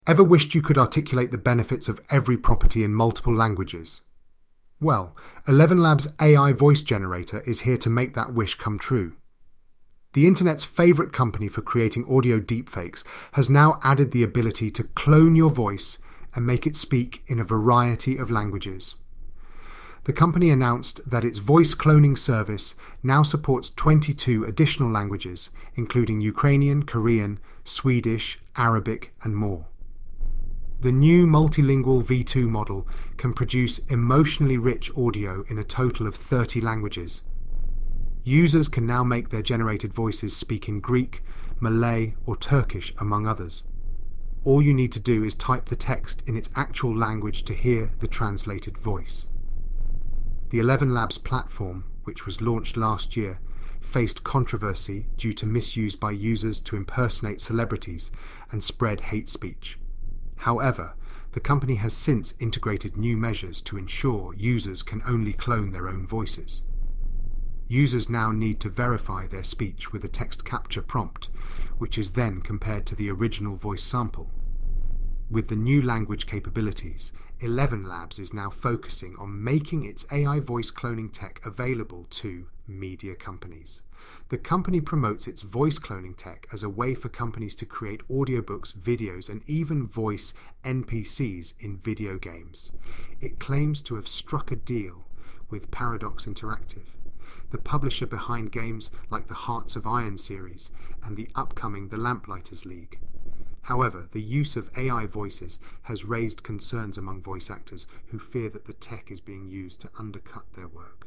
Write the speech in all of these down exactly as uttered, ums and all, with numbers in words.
Ever wished you could articulate the benefits of every property in multiple languages? Well, Eleven Labs A I voice generator is here to make that wish come true. The internet's favourite company for creating audio deepfakes has now added the ability to clone your voice and make it speak in a variety of languages. The company announced that its voice cloning service now supports twenty-two additional languages, including Ukrainian, Korean, Swedish, Arabic, and more. The new multilingual V two model can produce emotionally rich audio in a total of thirty languages. Users can now make their generated voices speak in Greek, Malay, or Turkish, among others. All you need to do is type the text in its actual language to hear the translated voice. The Eleven Labs platform, which was launched last year, faced controversy due to misuse by users to impersonate celebrities and spread hate speech. However, the company has since integrated new measures to ensure users can only clone their own voices. Users now need to verify their speech with a text capture prompt, which is then compared to the original voice sample. With the new language capabilities, Eleven Labs is now focusing on making its A I voice cloning tech available to media companies. The company promotes its voice cloning tech as a way for companies to create audiobooks, videos, and even voice N P Cs in video games. It claims to have struck a deal with Paradox Interactive, the publisher behind games like the Hearts of Iron series and the upcoming The Lamplighters League. However, the use of A I voices has raised concerns among voice actors who fear that the tech is being used to undercut their work.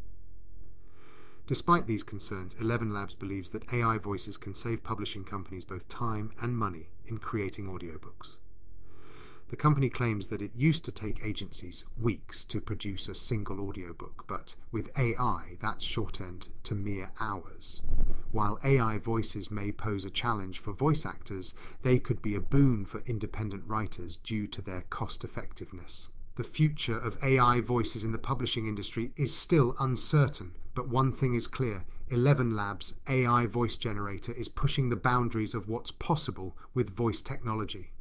Despite these concerns, Eleven Labs believes that A I voices can save publishing companies both time and money in creating audiobooks. The company claims that it used to take agencies weeks to produce a single audiobook, but with A I, that's shortened to mere hours. While A I voices may pose a challenge for voice actors, they could be a boon for independent writers due to their cost-effectiveness. The future of A I voices in the publishing industry is still uncertain, but one thing is clear: Eleven Labs' A I voice generator is pushing the boundaries of what's possible with voice technology.